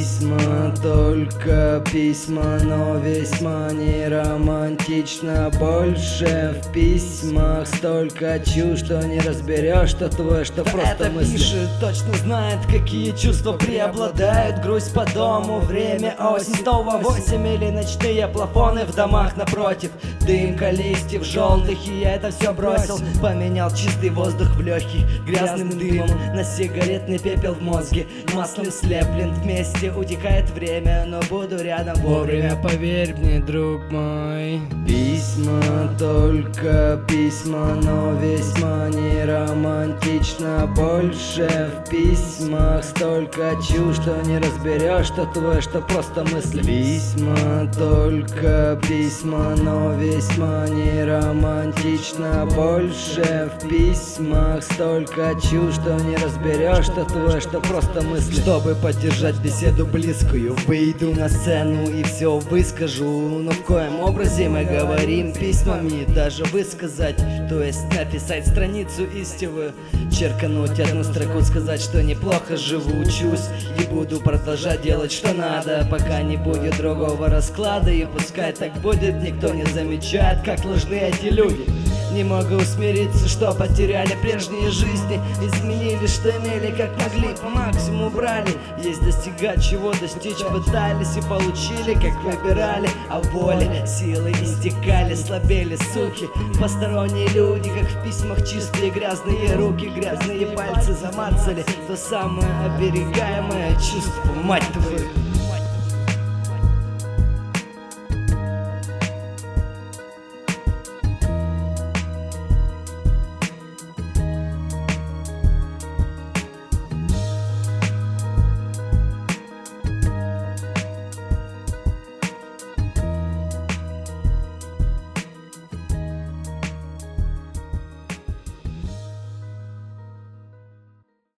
Письма, только письма, но весьма не романтично. Больше в письмах столько чушь, что не разберешь, что твое, что просто мысли. Пишет, точно знает, какие чувства преобладают. Грусть по дому, время осень, 108 или ночные плафоны в домах напротив. Дымка листьев желтых, и я это все бросил. Поменял чистый воздух в легких грязным дымом на сигаретный пепел в мозге. Маслом слеплен, вместе утекает время, но буду рядом вовремя, поверь мне, друг мой. Письма, только письма, но весьма не романтично. Больше в письмах столько чушь, что не разберешь, что твое, что просто мысли. Письма, только письма, но весьма не романтично. Больше в письмах столько чушь, что не разберешь, что твое, что просто мысли. Чтобы поддержать беседу близкую, выйду на сцену и все выскажу. Но в коем образе мы говорим письмами, даже высказать, то есть написать страницу истевую, черкануть одну строку, сказать, что неплохо живу, учусь и буду продолжать делать, что надо, пока не будет другого расклада. И пускай так будет, никто не замечает, как ложны эти люди. Не могу смириться, что потеряли прежние жизни, изменили, что имели, как могли, по максимуму брали. Есть достигать, чего достичь пытались и получили, как выбирали. А воли силы истекали, слабели, сухи. Посторонние люди, как в письмах, чистые грязные руки, грязные пальцы замацали то самое оберегаемое чувство, мать твою.